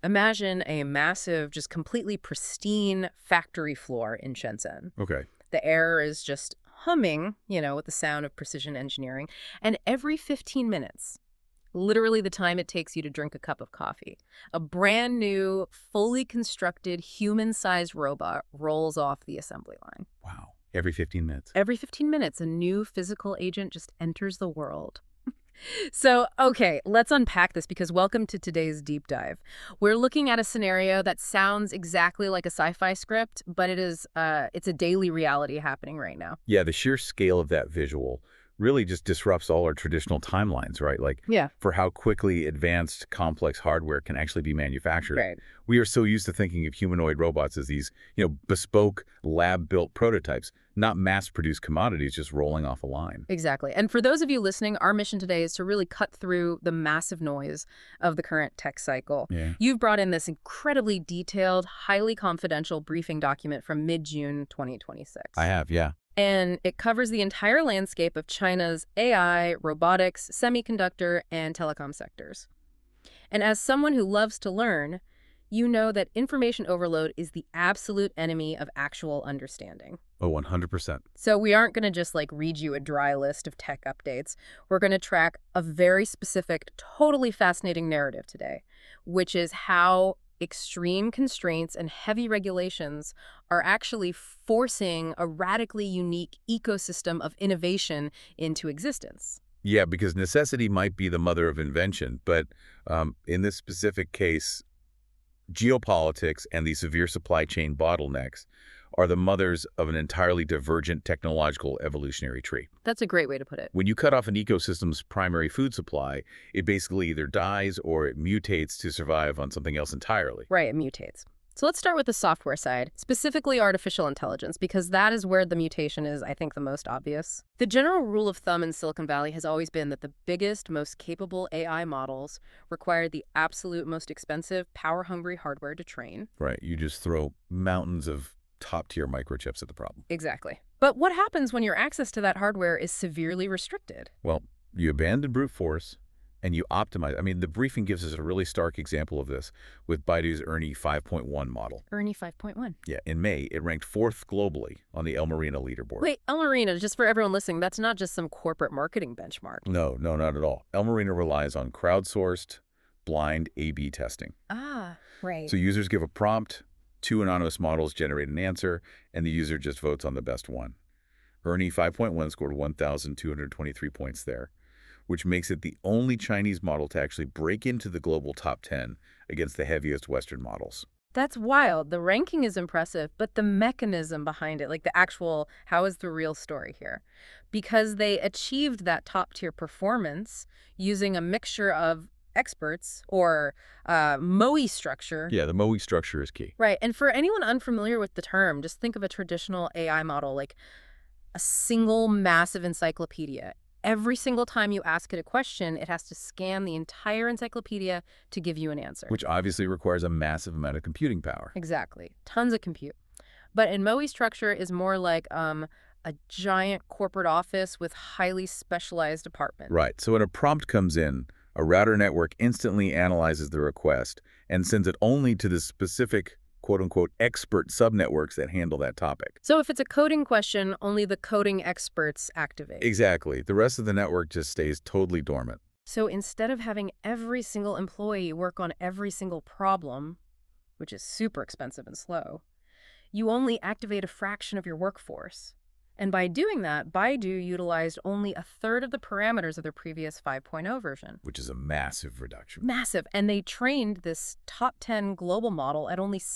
Imagine a massive, just completely pristine factory floor in Shenzhen. Okay. The air is just humming, with the sound of precision engineering. And every 15 minutes, literally the time it takes you to drink a cup of coffee, a brand new, fully constructed, human-sized robot rolls off the assembly line. Wow. Every 15 minutes. Every 15 minutes, a new physical agent just enters the world. So, okay, let's unpack this because welcome to today's deep dive. We're looking at a scenario that sounds exactly like a sci-fi script, but it's a daily reality happening right now. Yeah, the sheer scale of that visual really just disrupts all our traditional timelines, right? Like Yeah. for how quickly advanced, complex hardware can actually be manufactured. Right. We are so used to thinking of humanoid robots as these, bespoke, lab-built prototypes, not mass-produced commodities just rolling off a line. Exactly. And for those of you listening, our mission today is to really cut through the massive noise of the current tech cycle. Yeah. You've brought in this incredibly detailed, highly confidential briefing document from mid-June 2026. I have, yeah. And it covers the entire landscape of China's AI, robotics, semiconductor, and telecom sectors. And as someone who loves to learn, you know that information overload is the absolute enemy of actual understanding. Oh, 100%. So we aren't going to just read you a dry list of tech updates. We're going to track a very specific, totally fascinating narrative today, which is how extreme constraints and heavy regulations are actually forcing a radically unique ecosystem of innovation into existence. Yeah, because necessity might be the mother of invention, but in this specific case, geopolitics and the severe supply chain bottlenecks are the mothers of an entirely divergent technological evolutionary tree. That's a great way to put it. When you cut off an ecosystem's primary food supply, it basically either dies or it mutates to survive on something else entirely. Right, it mutates. So let's start with the software side, specifically artificial intelligence, because that is where the mutation is, I think, the most obvious. The general rule of thumb in Silicon Valley has always been that the biggest, most capable AI models require the absolute most expensive, power-hungry hardware to train. Right. You just throw mountains of top-tier microchips at the problem. Exactly. But what happens when your access to that hardware is severely restricted? Well, you abandon brute force and you optimize. I mean, the briefing gives us a really stark example of this with Baidu's Ernie 5.1 model. Ernie 5.1. Yeah, in May, it ranked 4th globally on the El Marino leaderboard. Wait, El Marino, just for everyone listening, that's not just some corporate marketing benchmark. No, not at all. El Marino relies on crowdsourced, blind A/B testing. Ah, right. So users give a prompt, 2 anonymous models generate an answer, and the user just votes on the best one. Ernie 5.1 scored 1,223 points there, which makes it the only Chinese model to actually break into the global top 10 against the heaviest Western models. That's wild. The ranking is impressive, but the mechanism behind it, the actual, how is the real story here? Because they achieved that top-tier performance using a mixture of experts or MOE structure. Yeah, the MOE structure is key. Right. And for anyone unfamiliar with the term, just think of a traditional AI model like a single massive encyclopedia. Every single time you ask it a question, it has to scan the entire encyclopedia to give you an answer. Which obviously requires a massive amount of computing power. Exactly. Tons of compute. But in MOE structure is more like a giant corporate office with highly specialized department. Right. So when a prompt comes in, a router network instantly analyzes the request and sends it only to the specific, quote-unquote, expert subnetworks that handle that topic. So if it's a coding question, only the coding experts activate. Exactly. The rest of the network just stays totally dormant. So instead of having every single employee work on every single problem, which is super expensive and slow, you only activate a fraction of your workforce. And by doing that, Baidu utilized only a third of the parameters of their previous 5.0 version. Which is a massive reduction. Massive. And they trained this top 10 global model at only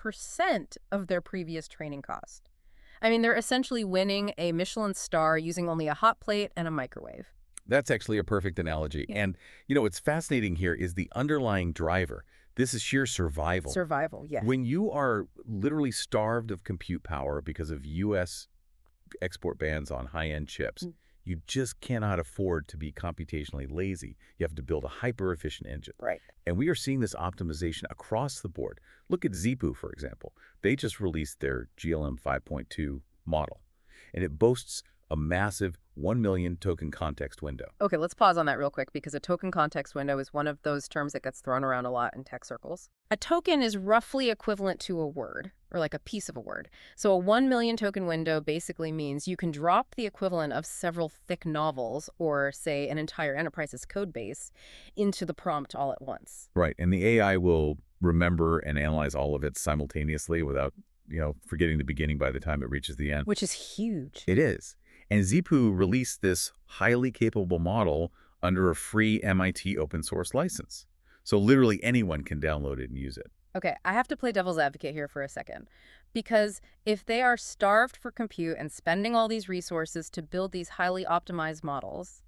6% of their previous training cost. I mean, they're essentially winning a Michelin star using only a hot plate and a microwave. That's actually a perfect analogy. Yeah. And, what's fascinating here is the underlying driver. This is sheer survival. Survival, yes. When you are literally starved of compute power because of U.S. export bans on high-end chips, you just cannot afford to be computationally lazy. You have to build a hyper-efficient engine. Right. And we are seeing this optimization across the board. Look at ZPU, for example. They just released their GLM 5.2 model, and it boasts a massive 1 million token context window. Okay, let's pause on that real quick because a token context window is one of those terms that gets thrown around a lot in tech circles. A token is roughly equivalent to a word, or like a piece of a word. So a 1 million token window basically means you can drop the equivalent of several thick novels, or say an entire enterprise's code base, into the prompt all at once. Right, and the AI will remember and analyze all of it simultaneously without, forgetting the beginning by the time it reaches the end. Which is huge. It is. And Zhipu released this highly capable model under a free MIT open source license. So literally anyone can download it and use it. Okay, I have to play devil's advocate here for a second. Because if they are starved for compute and spending all these resources to build these highly optimized models,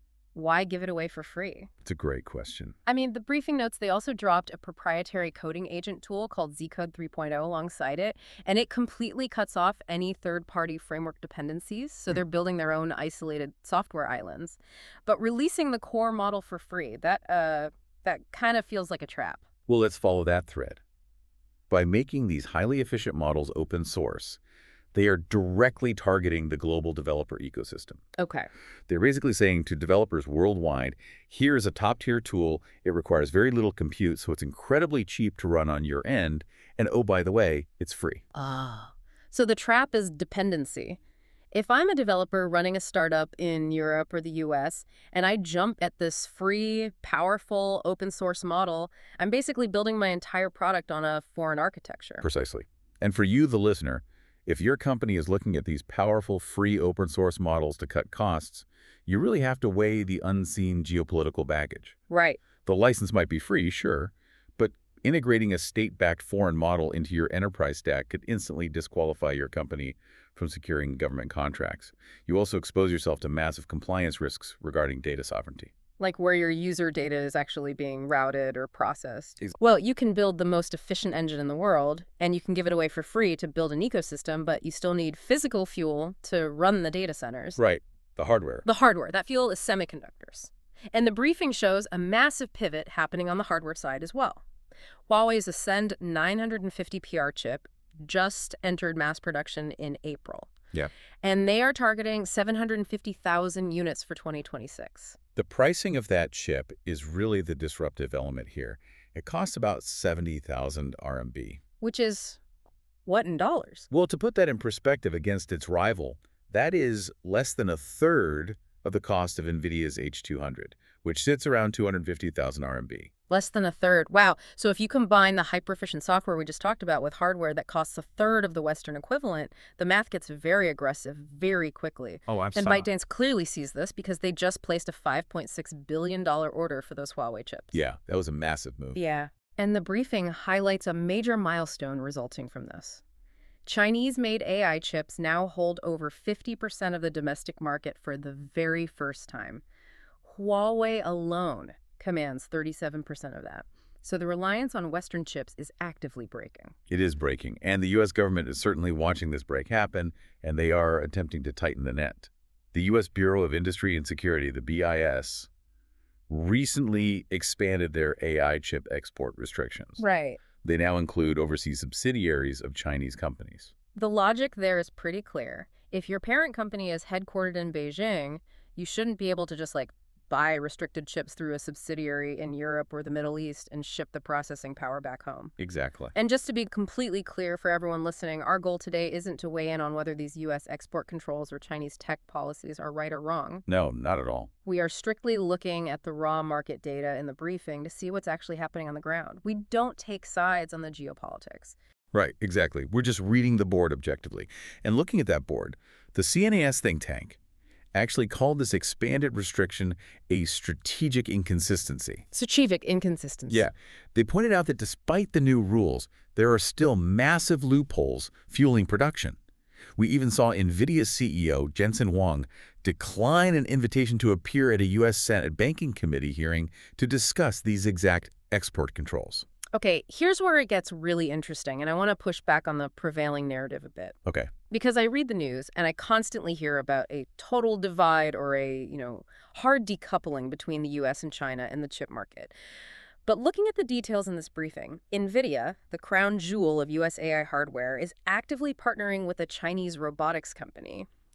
why give it away for free? It's a great question. I mean, the briefing notes, they also dropped a proprietary coding agent tool called Zcode 3.0 alongside it, and it completely cuts off any third-party framework dependencies, so they're building their own isolated software islands. But releasing the core model for free, that kind of feels like a trap. Well, let's follow that thread. By making these highly efficient models open source, they are directly targeting the global developer ecosystem. Okay. They're basically saying to developers worldwide, here's a top-tier tool. It requires very little compute, so it's incredibly cheap to run on your end. And oh, by the way, it's free. Ah. So the trap is dependency. If I'm a developer running a startup in Europe or the US, and I jump at this free, powerful, open source model, I'm basically building my entire product on a foreign architecture. Precisely. And for you, the listener, if your company is looking at these powerful, free open source models to cut costs, you really have to weigh the unseen geopolitical baggage. Right. The license might be free, sure, but integrating a state-backed foreign model into your enterprise stack could instantly disqualify your company from securing government contracts. You also expose yourself to massive compliance risks regarding data sovereignty. Like where your user data is actually being routed or processed. Well, you can build the most efficient engine in the world, and you can give it away for free to build an ecosystem, but you still need physical fuel to run the data centers. Right. The hardware. The hardware. That fuel is semiconductors. And the briefing shows a massive pivot happening on the hardware side as well. Huawei's Ascend 950 PR chip just entered mass production in April. Yeah. And they are targeting 750,000 units for 2026. The pricing of that chip is really the disruptive element here. It costs about 70,000 RMB. Which is what in dollars? Well, to put that in perspective against its rival, that is less than a third of the cost of NVIDIA's H200, which sits around 250,000 RMB. Less than a third. Wow. So if you combine the hyper-efficient software we just talked about with hardware that costs a third of the Western equivalent, the math gets very aggressive very quickly. Oh, And ByteDance clearly sees this because they just placed a $5.6 billion order for those Huawei chips. Yeah, that was a massive move. Yeah. And the briefing highlights a major milestone resulting from this. Chinese-made AI chips now hold over 50% of the domestic market for the very first time. Huawei alone commands 37% of that. So the reliance on Western chips is actively breaking. It is breaking, and the U.S. government is certainly watching this break happen, and they are attempting to tighten the net. The U.S. Bureau of Industry and Security, the BIS, recently expanded their AI chip export restrictions. Right. They now include overseas subsidiaries of Chinese companies. The logic there is pretty clear. If your parent company is headquartered in Beijing, you shouldn't be able to just buy restricted chips through a subsidiary in Europe or the Middle East and ship the processing power back home. Exactly. And just to be completely clear for everyone listening, our goal today isn't to weigh in on whether these U.S. export controls or Chinese tech policies are right or wrong. No, not at all. We are strictly looking at the raw market data in the briefing to see what's actually happening on the ground. We don't take sides on the geopolitics. Right, exactly. We're just reading the board objectively. And looking at that board, the CNAS think tank actually called this expanded restriction a strategic inconsistency. Strategic inconsistency. Yeah. They pointed out that despite the new rules, there are still massive loopholes fueling production. We even saw NVIDIA CEO Jensen Huang decline an invitation to appear at a U.S. Senate Banking Committee hearing to discuss these exact export controls. Okay, here's where it gets really interesting, and I want to push back on the prevailing narrative a bit. Okay. Because I read the news, and I constantly hear about a total divide or a, hard decoupling between the U.S. and China in the chip market. But looking at the details in this briefing, NVIDIA, the crown jewel of U.S. AI hardware, is actively partnering with a Chinese robotics company.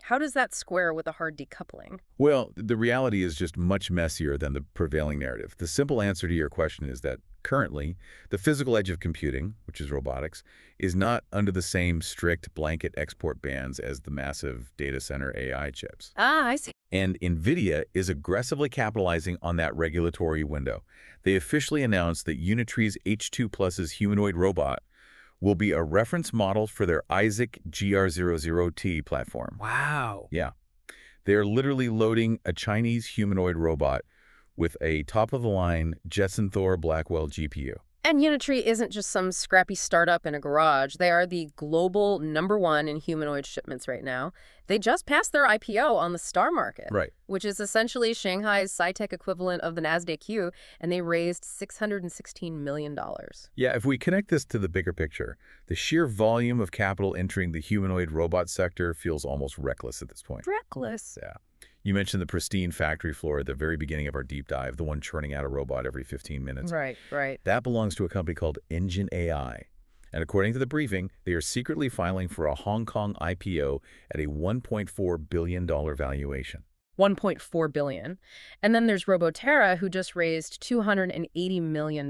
How does that square with a hard decoupling? Well, the reality is just much messier than the prevailing narrative. The simple answer to your question is that currently, the physical edge of computing, which is robotics, is not under the same strict blanket export bans as the massive data center AI chips. Ah, I see. And NVIDIA is aggressively capitalizing on that regulatory window. They officially announced that Unitree's H2 Plus's humanoid robot will be a reference model for their Isaac GR00T platform. Wow. Yeah. They're literally loading a Chinese humanoid robot with a top-of-the-line Jetson Thor Blackwell GPU. And Unitree isn't just some scrappy startup in a garage. They are the global #1 in humanoid shipments right now. They just passed their IPO on the STAR Market, Right. which is essentially Shanghai's SciTech equivalent of the Nasdaq-Q, and they raised $616 million. Yeah, if we connect this to the bigger picture, the sheer volume of capital entering the humanoid robot sector feels almost reckless at this point. Reckless. Yeah. You mentioned the pristine factory floor at the very beginning of our deep dive, the one churning out a robot every 15 minutes. Right, right. That belongs to a company called Engine AI. And according to the briefing, they are secretly filing for a Hong Kong IPO at a $1.4 billion valuation. $1.4 billion. And then there's Roboterra, who just raised $280 million.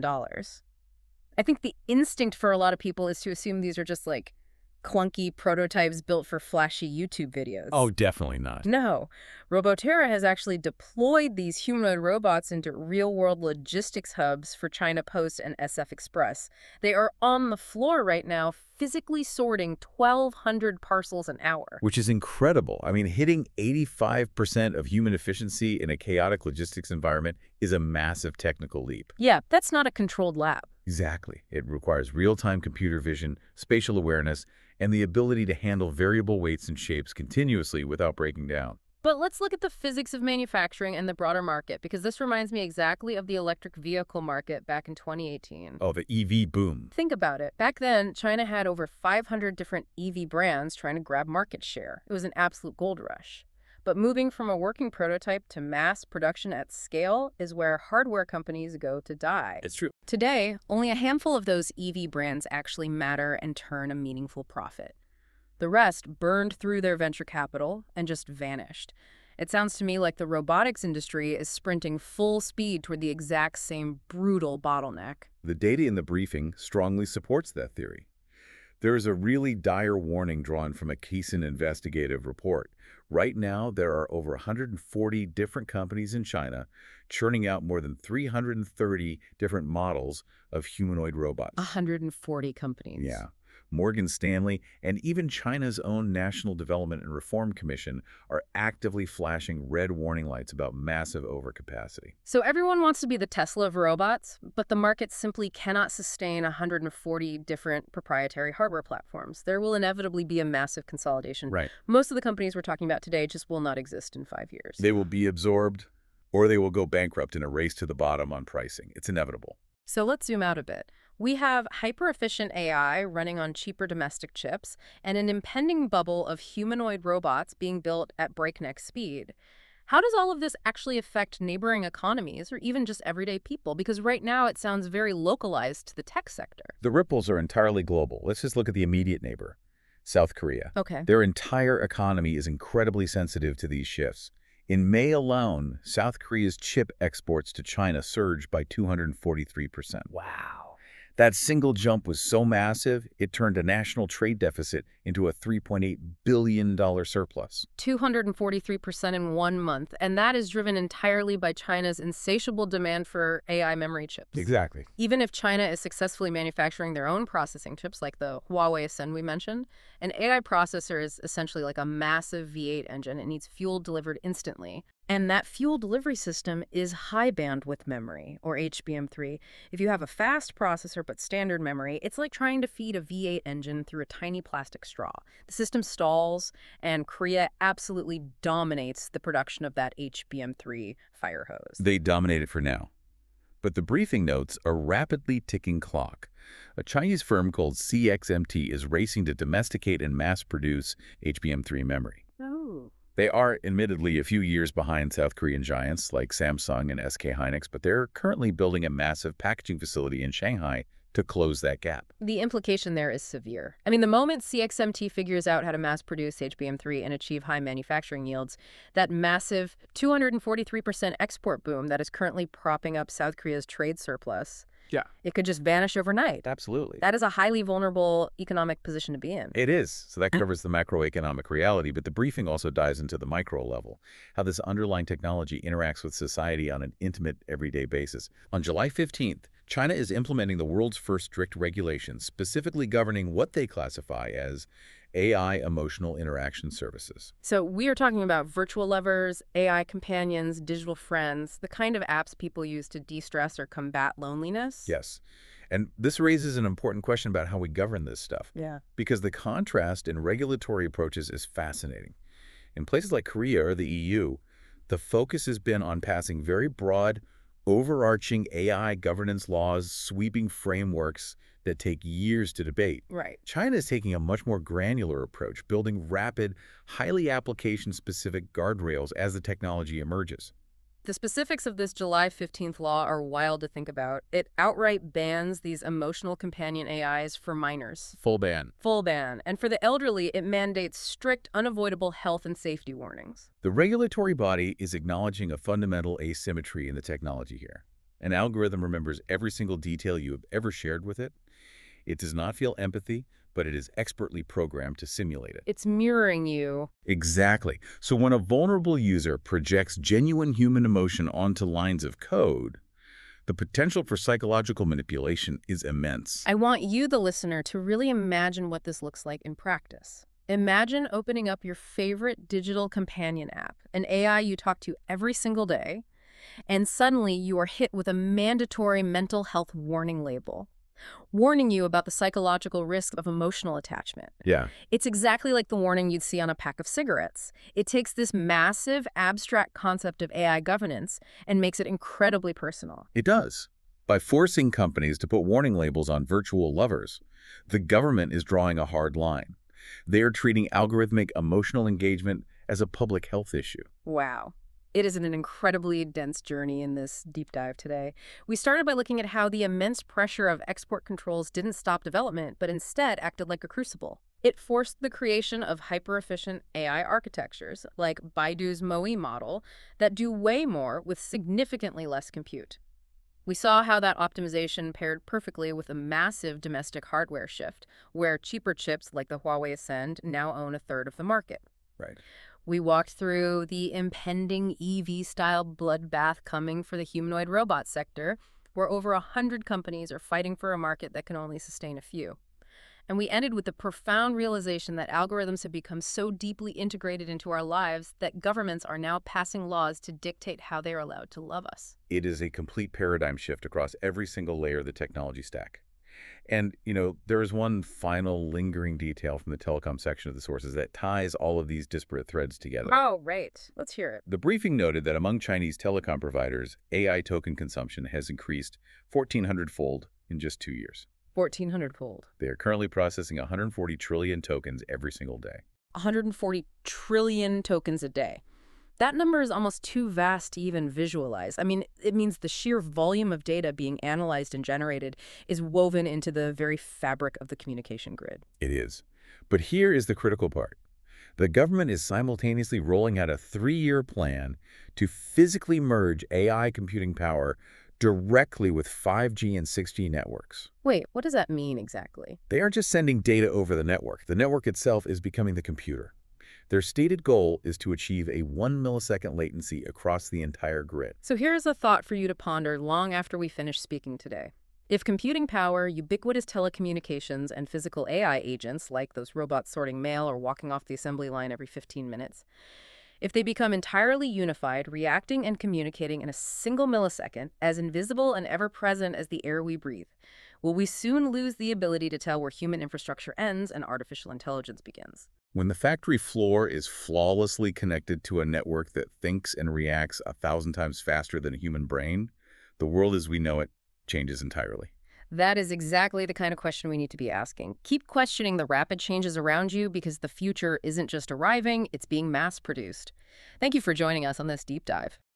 I think the instinct for a lot of people is to assume these are just like clunky prototypes built for flashy YouTube videos. Oh, definitely not. No. Roboterra has actually deployed these humanoid robots into real-world logistics hubs for China Post and SF Express. They are on the floor right now, physically sorting 1,200 parcels an hour. Which is incredible. I mean, hitting 85% of human efficiency in a chaotic logistics environment is a massive technical leap. Yeah, that's not a controlled lab. Exactly. It requires real-time computer vision, spatial awareness, and the ability to handle variable weights and shapes continuously without breaking down. But let's look at the physics of manufacturing and the broader market, because this reminds me exactly of the electric vehicle market back in 2018. Oh, the EV boom. Think about it. Back then, China had over 500 different EV brands trying to grab market share. It was an absolute gold rush. But moving from a working prototype to mass production at scale is where hardware companies go to die. It's true. Today, only a handful of those EV brands actually matter and turn a meaningful profit. The rest burned through their venture capital and just vanished. It sounds to me like the robotics industry is sprinting full speed toward the exact same brutal bottleneck. The data in the briefing strongly supports that theory. There is a really dire warning drawn from a Keeson investigative report. Right now, there are over 140 different companies in China churning out more than 330 different models of humanoid robots. 140 companies. Yeah. Morgan Stanley and even China's own National Development and Reform Commission are actively flashing red warning lights about massive overcapacity. So everyone wants to be the Tesla of robots, but the market simply cannot sustain 140 different proprietary hardware platforms. There will inevitably be a massive consolidation. Right. Most of the companies we're talking about today just will not exist in 5 years. They will be absorbed, or they will go bankrupt in a race to the bottom on pricing. It's inevitable. So let's zoom out a bit. We have hyper-efficient AI running on cheaper domestic chips and an impending bubble of humanoid robots being built at breakneck speed. How does all of this actually affect neighboring economies or even just everyday people? Because right now it sounds very localized to the tech sector. The ripples are entirely global. Let's just look at the immediate neighbor, South Korea. Okay. Their entire economy is incredibly sensitive to these shifts. In May alone, South Korea's chip exports to China surged by 243%. Wow. That single jump was so massive, it turned a national trade deficit into a $3.8 billion surplus. 243% in 1 month, and that is driven entirely by China's insatiable demand for AI memory chips. Exactly. Even if China is successfully manufacturing their own processing chips, like the Huawei Ascend we mentioned, an AI processor is essentially like a massive V8 engine. It needs fuel delivered instantly. And that fuel delivery system is high bandwidth memory, or HBM3. If you have a fast processor but standard memory, it's like trying to feed a V8 engine through a tiny plastic straw. The system stalls, and Korea absolutely dominates the production of that HBM3 fire hose. They dominate it for now. But the briefing notes a rapidly ticking clock. A Chinese firm called CXMT is racing to domesticate and mass-produce HBM3 memory. Oh. They are, admittedly, a few years behind South Korean giants like Samsung and SK Hynix, but they're currently building a massive packaging facility in Shanghai to close that gap. The implication there is severe. I mean, the moment CXMT figures out how to mass-produce HBM3 and achieve high manufacturing yields, that massive 243% export boom that is currently propping up South Korea's trade surplus, Yeah. it could just vanish overnight. Absolutely. That is a highly vulnerable economic position to be in. It is. So that covers the macroeconomic reality, but the briefing also dives into the micro level, how this underlying technology interacts with society on an intimate, everyday basis. On July 15th, China is implementing the world's first strict regulations, specifically governing what they classify as AI emotional interaction services. So we are talking about virtual lovers, AI companions, digital friends, the kind of apps people use to de-stress or combat loneliness. Yes. And this raises an important question about how we govern this stuff. Yeah. Because the contrast in regulatory approaches is fascinating. In places like Korea or the EU, the focus has been on passing very broad, overarching AI governance laws, sweeping frameworks that take years to debate. Right. China is taking a much more granular approach, building rapid, highly application-specific guardrails as the technology emerges. The specifics of this July 15th law are wild to think about. It outright bans these emotional companion AIs for minors. Full ban. Full ban. And for the elderly, it mandates strict, unavoidable health and safety warnings. The regulatory body is acknowledging a fundamental asymmetry in the technology here. An algorithm remembers every single detail you have ever shared with it. It does not feel empathy, but it is expertly programmed to simulate it. It's mirroring you. Exactly. So when a vulnerable user projects genuine human emotion onto lines of code, the potential for psychological manipulation is immense. I want you, the listener, to really imagine what this looks like in practice. Imagine opening up your favorite digital companion app, an AI you talk to every single day, and suddenly you are hit with a mandatory mental health warning label, warning you about the psychological risk of emotional attachment. Yeah. It's exactly like the warning you'd see on a pack of cigarettes. It takes this massive, abstract concept of AI governance and makes it incredibly personal. It does. By forcing companies to put warning labels on virtual lovers, the government is drawing a hard line. They are treating algorithmic emotional engagement as a public health issue. Wow. It is an incredibly dense journey in this deep dive today. We started by looking at how the immense pressure of export controls didn't stop development, but instead acted like a crucible. It forced the creation of hyper-efficient AI architectures, like Baidu's MoE model, that do way more with significantly less compute. We saw how that optimization paired perfectly with a massive domestic hardware shift, where cheaper chips like the Huawei Ascend now own a third of the market. Right. We walked through the impending EV-style bloodbath coming for the humanoid robot sector, where over 100 companies are fighting for a market that can only sustain a few. And we ended with the profound realization that algorithms have become so deeply integrated into our lives that governments are now passing laws to dictate how they are allowed to love us. It is a complete paradigm shift across every single layer of the technology stack. And, there is one final lingering detail from the telecom section of the sources that ties all of these disparate threads together. Oh, right. Let's hear it. The briefing noted that among Chinese telecom providers, AI token consumption has increased 1,400-fold in just 2 years. 1,400-fold. They are currently processing 140 trillion tokens every single day. 140 trillion tokens a day. That number is almost too vast to even visualize. I mean, it means the sheer volume of data being analyzed and generated is woven into the very fabric of the communication grid. It is. But here is the critical part. The government is simultaneously rolling out a 3-year plan to physically merge AI computing power directly with 5G and 6G networks. Wait, what does that mean exactly? They aren't just sending data over the network. The network itself is becoming the computer. Their stated goal is to achieve a 1 millisecond latency across the entire grid. So here's a thought for you to ponder long after we finish speaking today. If computing power, ubiquitous telecommunications, and physical AI agents, like those robots sorting mail or walking off the assembly line every 15 minutes, if they become entirely unified, reacting and communicating in a single millisecond, as invisible and ever-present as the air we breathe, will we soon lose the ability to tell where human infrastructure ends and artificial intelligence begins? When the factory floor is flawlessly connected to a network that thinks and reacts 1,000 times faster than a human brain, the world as we know it changes entirely. That is exactly the kind of question we need to be asking. Keep questioning the rapid changes around you because the future isn't just arriving, it's being mass-produced. Thank you for joining us on this deep dive.